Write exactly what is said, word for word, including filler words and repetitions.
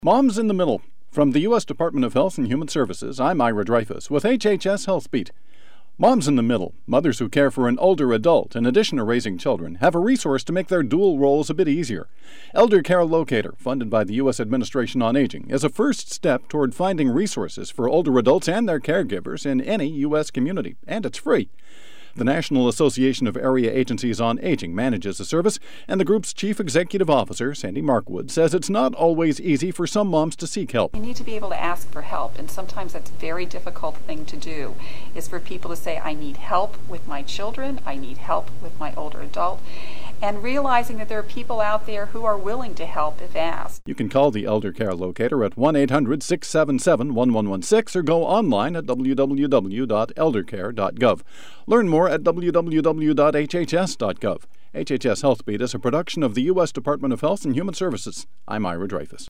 Moms in the Middle. From the U S Department of Health and Human Services, I'm Ira Dreyfus with H H S Health Beat. Moms in the Middle, mothers who care for an older adult in addition to raising children, have a resource to make their dual roles a bit easier. Elder Care Locator, funded by the U S Administration on Aging, is a first step toward finding resources for older adults and their caregivers in any U S community, and it's free. The National Association of Area Agencies on Aging manages the service, and the group's chief executive officer, Sandy Markwood, says it's not always easy for some moms to seek help. You need to be able to ask for help, and sometimes that's a very difficult thing to do, is for people to say, I need help with my children, I need help with my older adult, and realizing that there are people out there who are willing to help if asked. You can call the Elder Care Locator at one eight hundred, six seven seven, one one one six or go online at w w w dot elder care dot gov. Learn more at w w w dot h h s dot gov. H H S Health Beat is a production of the U S Department of Health and Human Services. I'm Ira Dreyfus.